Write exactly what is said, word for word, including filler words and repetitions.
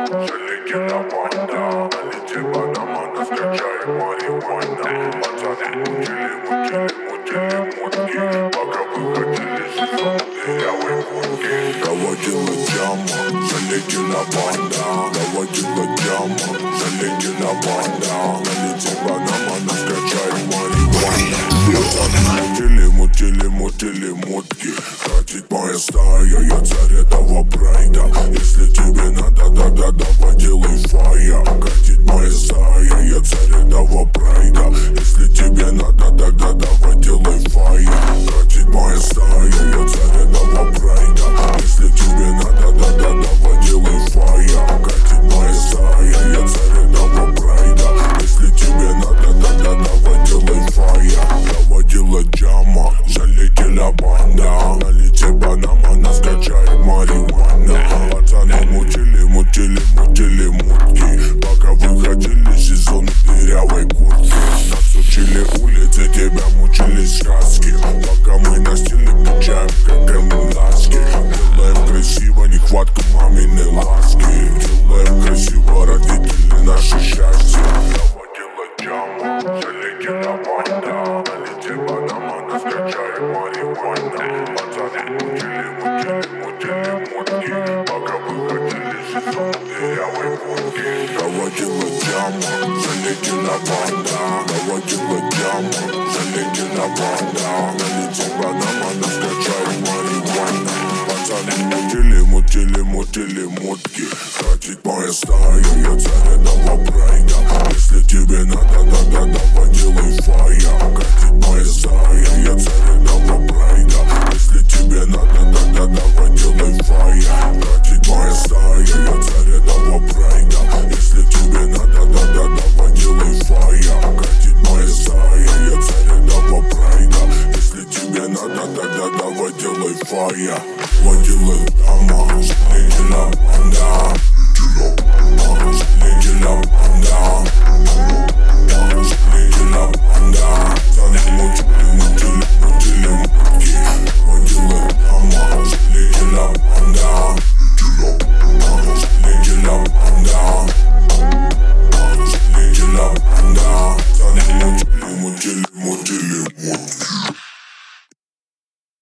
залети на банда. Налети банана, скачай марихуана. Пацаны мутили, мутили, мутили мутки, пока выходили из зоны дырявой будки. Доводила тема, залети на банда. Доводила тема, залети на банда. Налети банана, скачай марихуана. Мутили, мутили, мутили мутки. Катит моя стая, я царь этого прайда. Если тебе надо, тогда давай делай фая. Катит моя стая, я царь этого прайда. Если тебе надо, тогда давай делай фая. Катит моя стая, я царь этого прайда. Если тебе надо, тогда давай делай фая. Катит моя стая, я царь этого прайда. Если тебе надо, тогда давай делай фая. Доводила джама, залетела банда. Налети банана, скачай марихуана. Пацаны мутили, мутили, мутили мутки, пока выходили из зоны дырявой куртки. Нас учили улицы, тебя мучили сказки, пока мы на стиле получаем как эмбласки. Делаем красиво, нехватка маминой ласки. Делаем красиво, родители наше счастье. Доводила джама, залетела банда. Налети банана, скачай марихуана. Пацаны мутили, мутили, мутили мутки, пока выходили из зоны дырявой будки. Доводила джама, залетела банда. Доводила джама, залетела банда. Налети банана, скачай марихуана. Пацаны мутили, мутили, мутили мутки. Катит моя стая, я царь этого прайда. Если тебе надо, тогда давай делай фая. Катит моя стая, я царь этого прайда. Если тебе надо, тогда давай делай фая. Катит моя стая, я царь этого прайда. Если тебе надо, тогда давай делай фая. Катит моя стая, я царь этого прайда. Если тебе надо, тогда давай делай фая. Водила дама,